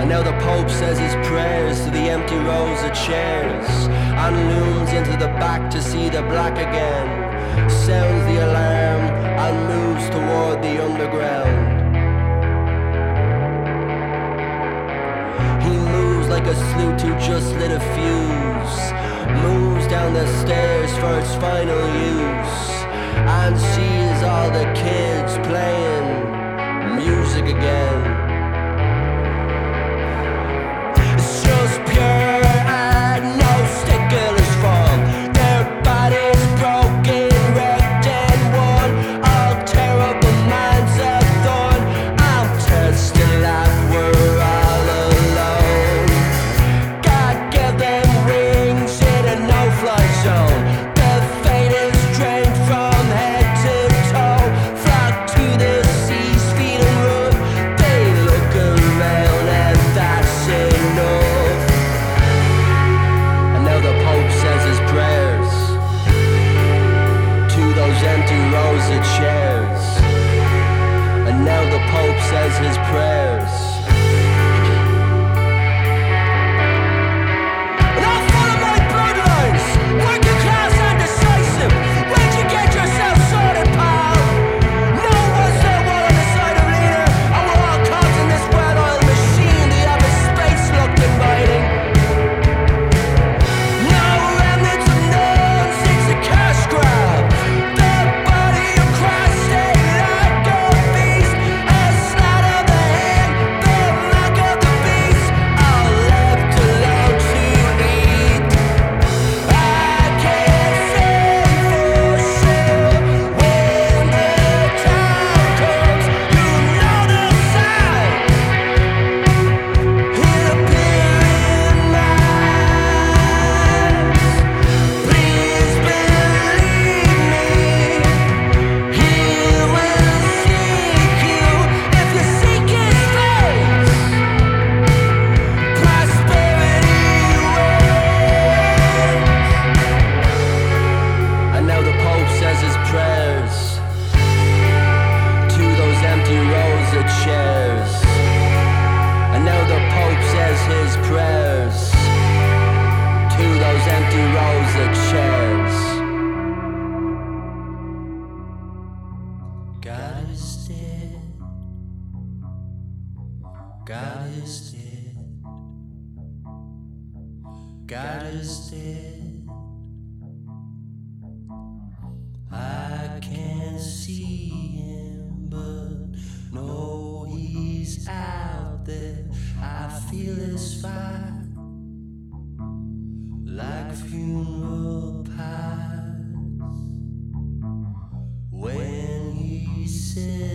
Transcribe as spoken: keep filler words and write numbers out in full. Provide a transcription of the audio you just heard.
And now the Pope says his prayers to the empty rows of chairs, and looms into the back to see the black again, sounds the alarm and moves toward the underground. He moves like a sleuth who just lit a fuse, moves down the stairs for its final use, and sees all the kids playing music again. It's just pure and no stickler's form. Their bodies broken, wrecked and worn, all terrible minds of thorn. I'm testing like we're all alone. God gave them wings in a no-fly zone. Their fate is drained from head to toe. Flock to the seas, feet and root. They look around and that's enough. And now the Pope says his prayers to those empty rows of chairs. And now the Pope says his prayers. And I'll follow my bloodlines, working class and decisive. Where'd you get yourself sorted, pal? No one's there one on the side of leader, and we're all caught in this well-oiled machine. The other space looked inviting. No remnants of nuns, it's a cash grab. The body of Christ stay like a beast, a sleight of the hand, the mark of the beast. All left alone to eat. I can't say for sure when the time comes. You know the sign. It'll appear in my eyes. Please believe me, he will seek you if you seek his face. Prosperity waits. And now the Pope says his prayers to those empty rows of chairs. And now the Pope says his prayers to those empty rows of chairs. God is dead. God is dead. God is dead. I can't see him, but know he's out there. I feel his fire like funeral pies when he said